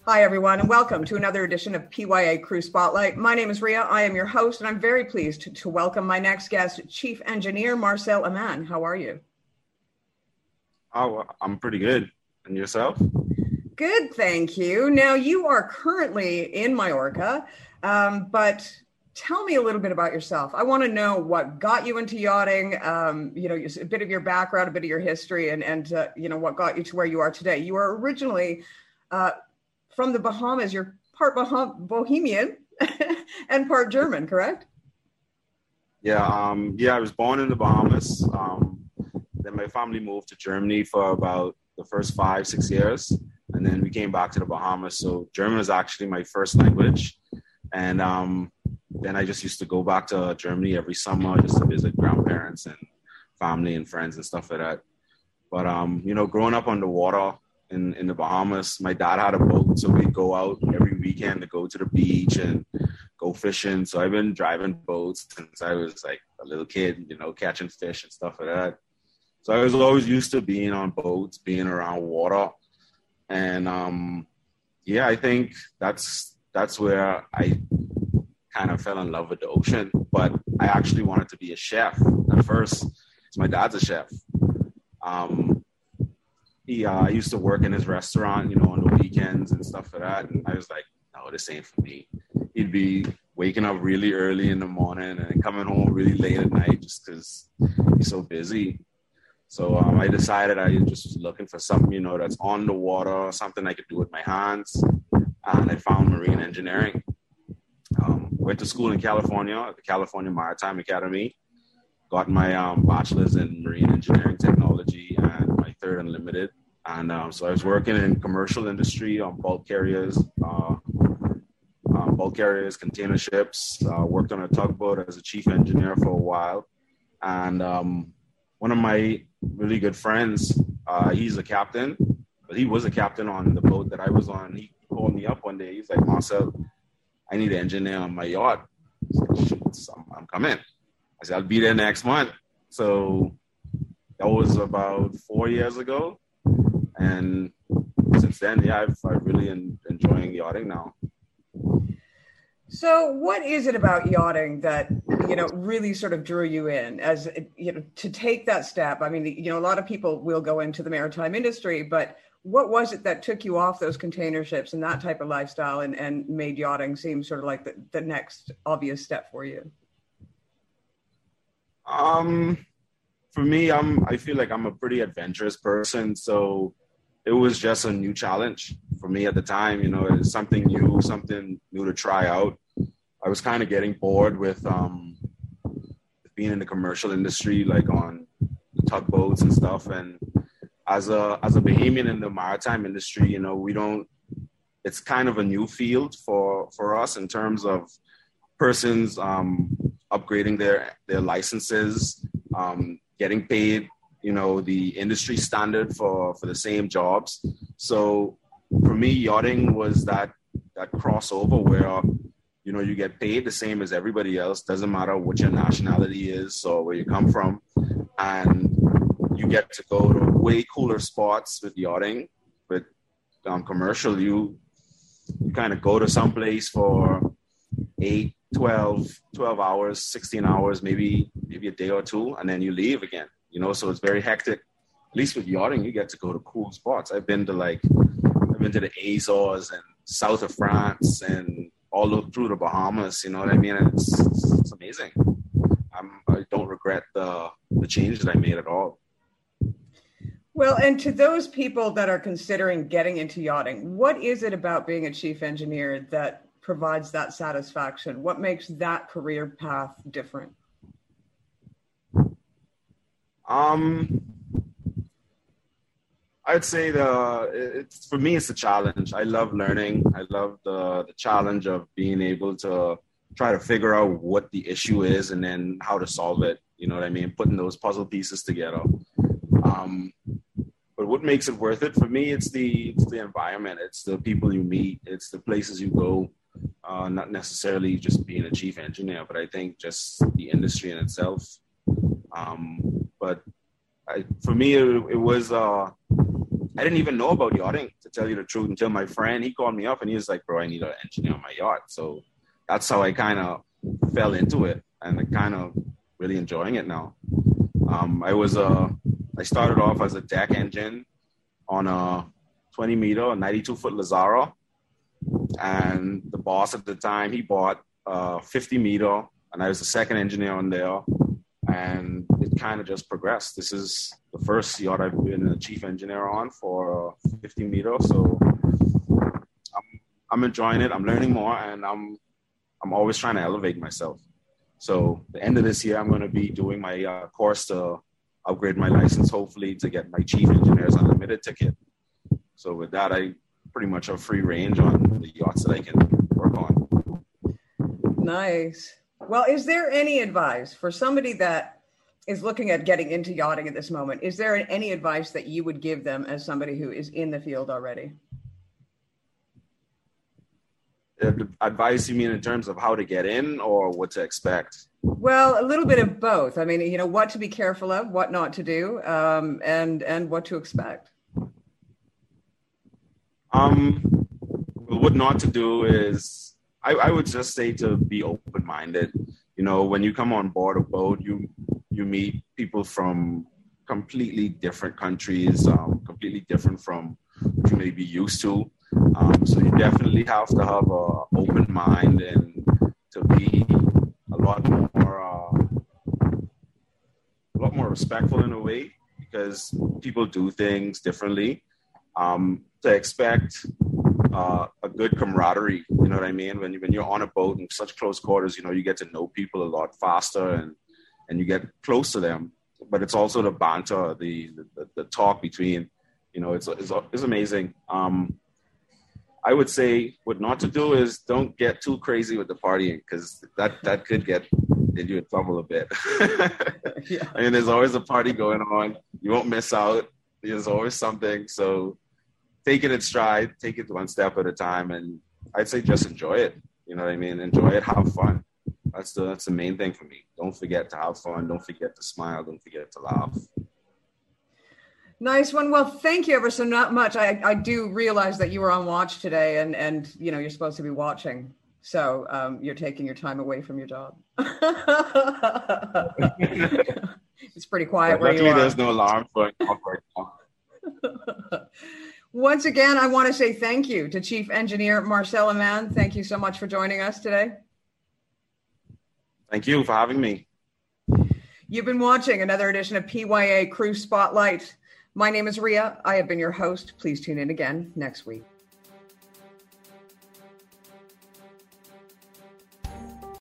Hi, everyone, and welcome to another edition of PYA Crew Spotlight. My name is Ria. I am your host, and I'm very pleased to welcome my next guest, Chief Engineer Marcel Aman. How are you? Oh, I'm pretty good. And yourself? Good, thank you. Now, you are currently in Majorca, but tell me a little bit about yourself. I want to know what got you into yachting, a bit of your background, a bit of your history, and what got you to where you are today. You are originally from the Bahamas. You're part Bohemian and part German, correct? Yeah, I was born in the Bahamas. Then my family moved to Germany for about the first 5-6 years. And then we came back to the Bahamas. So German is actually my first language. And then I just used to go back to Germany every summer just to visit grandparents and family and friends and stuff like that. But, growing up on the water in the Bahamas, my dad had a boat. So we'd go out every weekend to go to the beach and go fishing. So I've been driving boats since I was like a little kid, catching fish and stuff like that. So I was always used to being on boats, being around water. And I think that's where I kind of fell in love with the ocean. But I actually wanted to be a chef at first. So my dad's a chef. I used to work in his restaurant, on the weekends and stuff like that. And I was like, no, this ain't for me. He'd be waking up really early in the morning and coming home really late at night just because he's so busy. So I decided I just was looking for something, that's on the water, something I could do with my hands. And I found marine engineering. Went to school in California at the California Maritime Academy. Got my bachelor's in marine engineering technology and my third unlimited. And so I was working in commercial industry on bulk carriers, container ships. Worked on a tugboat as a chief engineer for a while. And one of my really good friends, he's a captain, but he was a captain on the boat that I was on. He called me up one day. He's like, Marcel, I need an engineer on my yacht. I said, shoot, I'm coming. I said, I'll be there next month. So that was about 4 years ago. And since then, I've really enjoying yachting now. So what is it about yachting that, really sort of drew you in as, to take that step? I mean, a lot of people will go into the maritime industry, but what was it that took you off those container ships and that type of lifestyle and made yachting seem sort of like the next obvious step for you? For me, I feel like I'm a pretty adventurous person. So it was just a new challenge for me at the time. It was something new to try out. I was kind of getting bored with being in the commercial industry, like on the tugboats and stuff. And as a Bahamian in the maritime industry, it's kind of a new field for us in terms of persons upgrading their licenses, getting paid, the industry standard for the same jobs. So for me, yachting was that crossover where, you get paid the same as everybody else. Doesn't matter what your nationality is or where you come from. And you get to go to way cooler spots with yachting. With commercial, you kind of go to some place for 8, 12 hours, 16 hours, maybe a day or two, and then you leave again. So it's very hectic. At least with yachting, you get to go to cool spots. I've been to the Azores and south of France and all through the Bahamas. You know what I mean? It's amazing. I don't regret the changes I made at all. Well, and to those people that are considering getting into yachting, what is it about being a chief engineer that provides that satisfaction? What makes that career path different? I'd say for me, it's a challenge. I love learning. I love the challenge of being able to try to figure out what the issue is and then how to solve it. You know what I mean? Putting those puzzle pieces together. But what makes it worth it for me, it's the environment. It's the people you meet. It's the places you go. Not necessarily just being a chief engineer, but I think just the industry in itself. For me, it was I didn't even know about yachting, to tell you the truth, until my friend, he called me up and he was like, bro, I need an engineer on my yacht. So that's how I kind of fell into it, and I kind of really enjoying it now. I started off as a deck engine on a 20 meter, 92-foot Lazaro. And the boss at the time, he bought a 50 meter, and I was the second engineer on there. And it kind of just progressed. This is the first yacht I've been a chief engineer on for 50 meter. So I'm enjoying it. I'm learning more, and I'm always trying to elevate myself. So the end of this year, I'm going to be doing my course to upgrade my license, hopefully to get my Chief Engineer's Unlimited ticket. So with that, I pretty much have free range on the yachts that I can work on. Nice. Well, is there any advice for somebody that is looking at getting into yachting at this moment? Is there any advice that you would give them as somebody who is in the field already? Advice, you mean in terms of how to get in or what to expect? Well, a little bit of both. I mean, you know, what to be careful of, what not to do, and what to expect. What not to do is, I would just say to be open-minded. You know, when you come on board a boat, you meet people from completely different countries, completely different from what you may be used to. So you definitely have to have an open mind and to be a lot more respectful in a way, because people do things differently. To expect a good camaraderie, you know what I mean? When you're on a boat in such close quarters, you know, you get to know people a lot faster and you get close to them. But it's also the banter, the talk between, you know, it's amazing. I would say what not to do is don't get too crazy with the partying, because that could get you in trouble a bit. Yeah. I mean, there's always a party going on. You won't miss out. There's always something. So take it in stride, take it one step at a time, and I'd say just enjoy it. You know what I mean? Enjoy it, have fun. That's the main thing for me. Don't forget to have fun. Don't forget to smile. Don't forget to laugh. Nice one. Well, thank you ever so much. I do realize that you were on watch today, and you know, you're supposed to be watching. So you're taking your time away from your job. It's pretty quiet where you are. Luckily, there's no alarm going off right now. Once again, I want to say thank you to Chief Engineer Marcel Aman. Thank you so much for joining us today. Thank you for having me. You've been watching another edition of PYA Cruise Spotlight. My name is Ria. I have been your host. Please tune in again next week.